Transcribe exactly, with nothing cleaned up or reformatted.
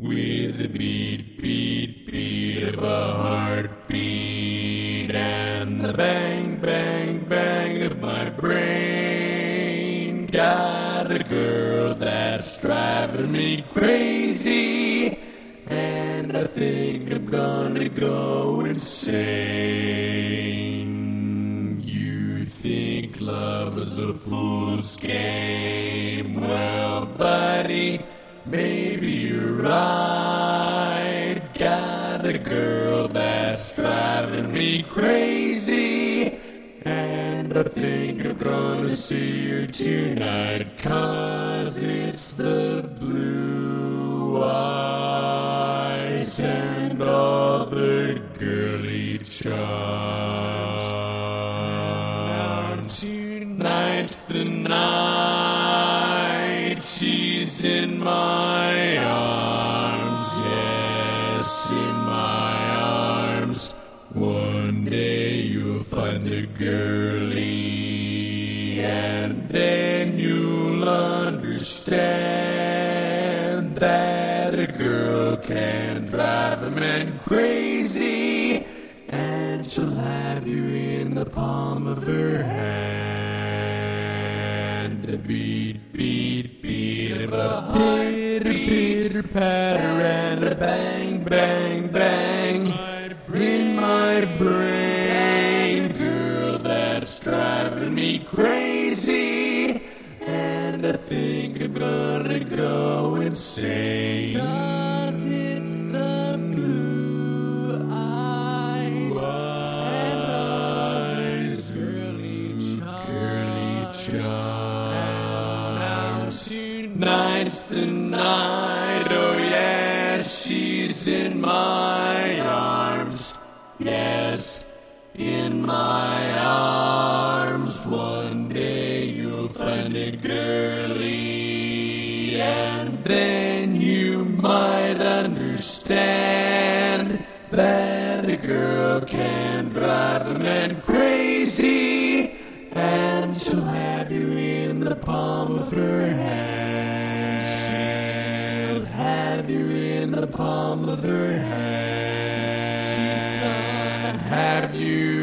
with the beat, beat, beat of a heartbeat and the bang, bang, bang of my brain. Got a girl that's driving me crazy, and I think I'm gonna go insane. You think love is a fool's game? Well, buddy, maybe you're right. Got a girl that's driving me crazy, and I think I'm gonna see her tonight, 'cause it's the blue eyes and all the girly charms. Tonight's the night she's in my arms, yes, in my arms. One day you'll find a girlie, and then you'll understand that a girl can drive a man crazy, and she'll have you in the palm of her hand. A beat, beat, beat of a pitter, pitter, patter, and a bang, bang, bang in my brain. Girl that's driving me crazy, and I think I'm gonna go insane, 'cause it's the blue eyes and eyes, girly charms. Tonight's the night, oh yeah, she's in my arms, yes, in my arms. One day you'll find a girlie, and then you might understand that a girl can drive a man crazy, and she'll have you in the palm of her hand. She'll have you in the palm of her hand. She's gonna have you